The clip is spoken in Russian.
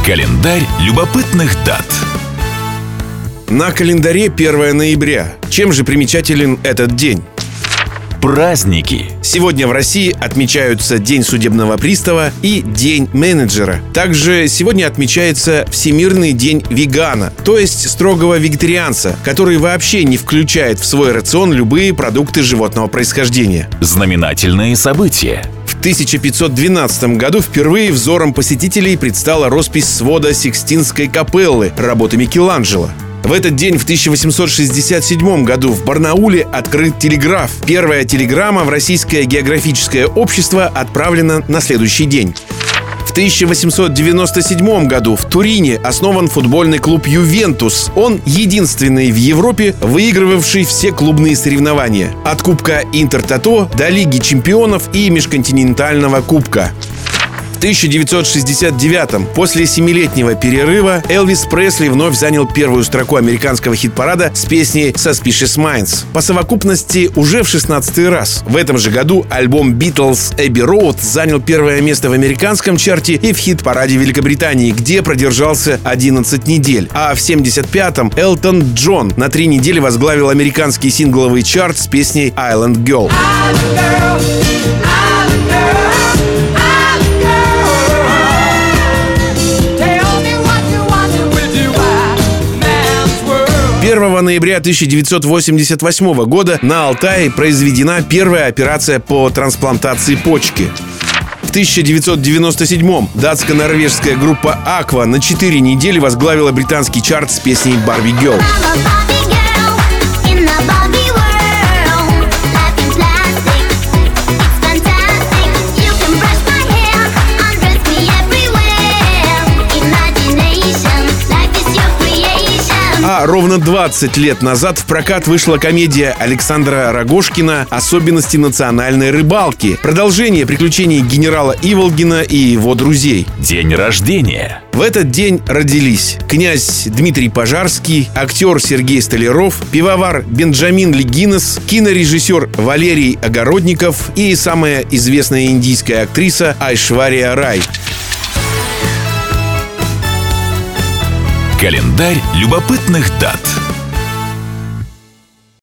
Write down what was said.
Календарь любопытных дат. На календаре 1 ноября. Чем же примечателен этот день? Праздники. Сегодня в России отмечаются День судебного пристава и День менеджера. Также сегодня отмечается Всемирный день вегана, то есть строгого вегетарианца, который вообще не включает в свой рацион любые продукты животного происхождения. Знаменательные события. В 1512 году впервые взором посетителей предстала роспись свода Сикстинской капеллы работы Микеланджело. В этот день в 1867 году в Барнауле открыт телеграф. Первая телеграмма в Российское географическое общество отправлена на следующий день. В 1897 году в Турине основан футбольный клуб «Ювентус». Он единственный в Европе, выигрывавший все клубные соревнования. От Кубка Интертото до Лиги чемпионов и Межконтинентального кубка. В 1969-м, после 7-летнего перерыва, Элвис Пресли вновь занял первую строку американского хит-парада с песней «Suspicious Minds». По совокупности уже в 16-й раз. В этом же году альбом Beatles «Abbey Road» занял первое место в американском чарте и в хит-параде Великобритании, где продержался 11 недель. А в 75-м Элтон Джон на 3 недели возглавил американский сингловый чарт с песней «Island Girl». 1 ноября 1988 года на Алтае произведена первая операция по трансплантации почки. В 1997-м датско-норвежская группа Aqua на 4 недели возглавила британский чарт с песней «Барби Гелл». А ровно 20 лет назад в прокат вышла комедия Александра Рогожкина «Особенности национальной рыбалки». Продолжение приключений генерала Иволгина и его друзей. День рождения. В этот день родились князь Дмитрий Пожарский, актер Сергей Столяров, пивовар Бенджамин Легинес, кинорежиссер Валерий Огородников и самая известная индийская актриса Айшвария Рай. Календарь любопытных дат.